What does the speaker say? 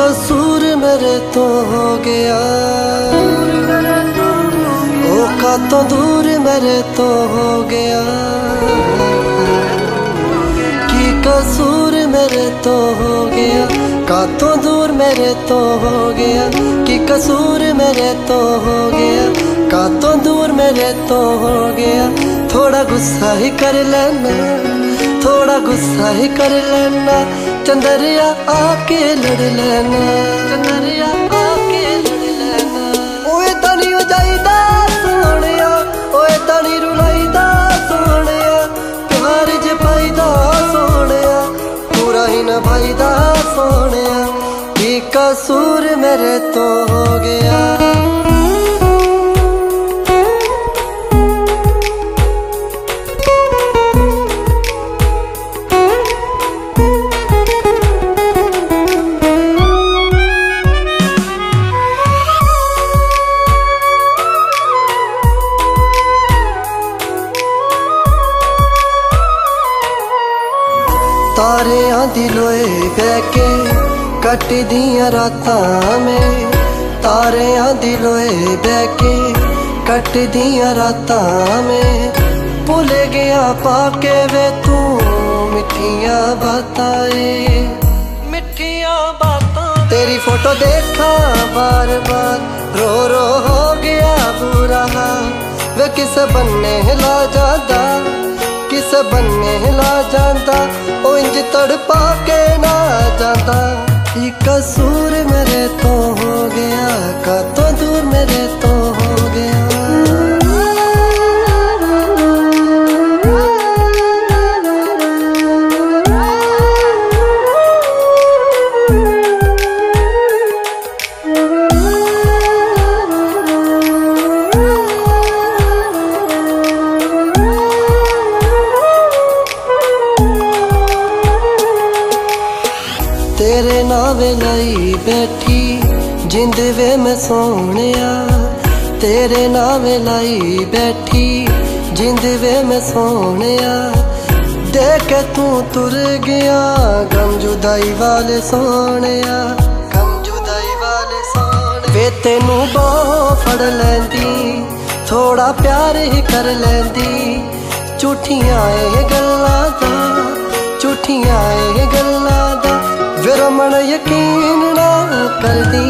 कसूर मेरे तो हो गया, ओ का तो दूर मेरे तो हो गया, कि कसूर मेरे तो हो गया, का तो दूर मेरे तो हो गया, कि कसूर मेरे तो हो गया, का तो दूर मेरे तो हो गया। थोड़ा गुस्सा ही कर लेना, थोड़ा गुस्सा ही कर लेना, चंदरिया आके लड़ लेना, चंदरिया आके लड़ लेना। ओए तनी जाईदा सोनिया, ओए तनी रुलाईदा सोनिया, प्यार ज पाईदा सोनिया, पूरा ही न भाईदा सोनिया, कि कसूर मेरे तो हो गया। तारे आंधी लोए बहके कट दिया रातां में, तारे आंधी लोए बहके कट दिया रातां में, भुल गया पाके वे तू मिठिया बातां, मिठिया बातां। तेरी फोटो देखा बार बार, रो रो हो गया बुरा हाल, वे किस बनने ला जादा, किस बनने ला जाता, ओ इंज तड़पा के ना जाता। ये कसूर मेरे तो हो गया, का तो दूर मेरे तो हो गया। तेरे नावे लाई बैठी जिंद वे मैं सोनिया, तेरे नावे लाई बैठी जिंद वे मैं सोनिया, देख तू तुर गया गम जुदाई वाले सोनिया, गम जुदाई वाले सोने। वे तेनू बाहों फड़ लैंदी, थोड़ा प्यार ही कर लैंदी, झूठियां ए गल्लां दा, झूठियां ए गल्लां दा, फिर मन यकीन ना कर दी।